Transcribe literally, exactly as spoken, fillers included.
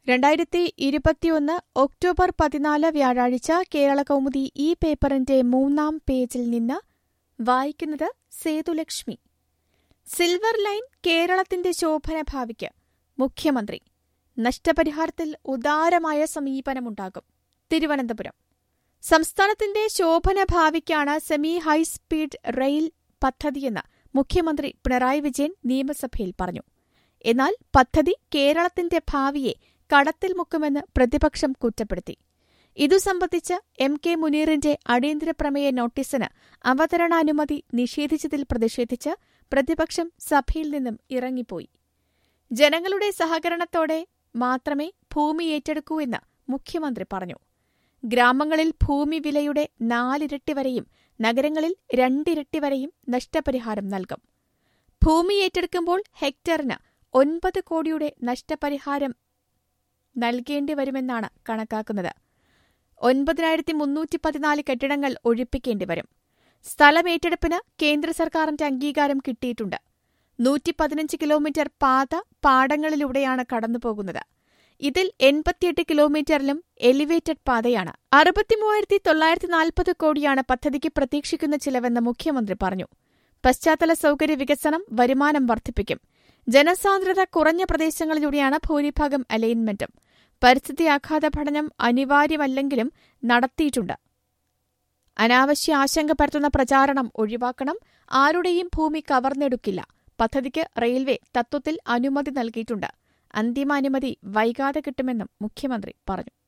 രണ്ടായിരത്തി ഇരുപത്തിയൊന്ന് ഒക്ടോബർ പതിനാല് വ്യാഴാഴ്ച കേരളകൗമുദി ഈ പേപ്പറിന്റെ മൂന്നാം പേജിൽ നിന്ന് വായിക്കുന്നത് സേതുലക്ഷ്മി. സിൽവർ ലൈൻ കേരളത്തിന്റെ ശോഭന ഭാവിക്ക് മുഖ്യമന്ത്രി. നഷ്ടപരിഹാരത്തിൽ ഉദാരമായ സമീപനമുണ്ടാകും. തിരുവനന്തപുരം. സംസ്ഥാനത്തിന്റെ ശോഭന ഭാവിക്കാണ് സെമി ഹൈസ്പീഡ് റെയിൽ പദ്ധതിയെന്ന് മുഖ്യമന്ത്രി പിണറായി വിജയൻ നിയമസഭയിൽ പറഞ്ഞു. എന്നാൽ പദ്ധതി കേരളത്തിന്റെ ഭാവിയെ കടത്തിൽ മുക്കുമെന്ന് പ്രതിപക്ഷം കുറ്റപ്പെടുത്തി. ഇതു സംബന്ധിച്ച് എം കെ മുനീറിന്റെ അടിയന്തര പ്രമേയ നോട്ടീസിന് അവതരണാനുമതി നിഷേധിച്ചതിൽ പ്രതിഷേധിച്ച് പ്രതിപക്ഷം സഭയിൽ നിന്നും ഇറങ്ങിപ്പോയി. ജനങ്ങളുടെ സഹകരണത്തോടെ മാത്രമേ ഭൂമി ഏറ്റെടുക്കൂ എന്ന് മുഖ്യമന്ത്രി പറഞ്ഞു. ഗ്രാമങ്ങളിൽ ഭൂമി വിലയുടെ നാലിരട്ടി വരെയും നഗരങ്ങളിൽ രണ്ടിരട്ടി വരെയും നഷ്ടപരിഹാരം നൽകും. ഭൂമി ഏറ്റെടുക്കുമ്പോൾ ഹെക്ടറിന് ഒൻപത് കോടിയുടെ നഷ്ടപരിഹാരം നൽകേണ്ടി വരുമെന്നാണ് കണക്കാക്കുന്നത്. ഒൻപതിനായിരത്തി മുന്നൂറ്റി പതിനാല് കെട്ടിടങ്ങൾ ഒഴിപ്പിക്കേണ്ടി വരും. സ്ഥലമേറ്റെടുപ്പിന് കേന്ദ്ര സർക്കാരിന്റെ അംഗീകാരം കിട്ടിയിട്ടുണ്ട്. നൂറ്റി പതിനഞ്ച് കിലോമീറ്റർ പാത പാടങ്ങളിലൂടെയാണ് കടന്നുപോകുന്നത്. ഇതിൽ എൺപത്തിയെട്ട് കിലോമീറ്ററിലും എലിവേറ്റഡ് പാതയാണ്. അറുപത്തിമൂവായിരത്തി തൊള്ളായിരത്തി നാൽപ്പത് കോടിയാണ് പദ്ധതിക്ക് പ്രതീക്ഷിക്കുന്ന ചിലവെന്ന് മുഖ്യമന്ത്രി പറഞ്ഞു. പശ്ചാത്തല സൌകര്യ വികസനം വരുമാനം വർദ്ധിപ്പിക്കും. ജനസാന്ദ്രത കുറഞ്ഞ പ്രദേശങ്ങളിലൂടെയാണ് ഭൂരിഭാഗം അലൈൻമെന്റും. പരിസ്ഥിതി ആഘാത പഠനം അനിവാര്യമല്ലെങ്കിലും നടത്തിയിട്ടുണ്ട്. അനാവശ്യ ആശങ്ക പരത്തുന്ന പ്രചാരണം ഒഴിവാക്കണം. ആരുടെയും ഭൂമി കവർന്നെടുക്കില്ല. പദ്ധതിക്ക് റെയിൽവേ തത്വത്തിൽ അനുമതി നൽകിയിട്ടുണ്ട്. അന്തിമ അനുമതി വൈകാതെ കിട്ടുമെന്നും മുഖ്യമന്ത്രി പറഞ്ഞു.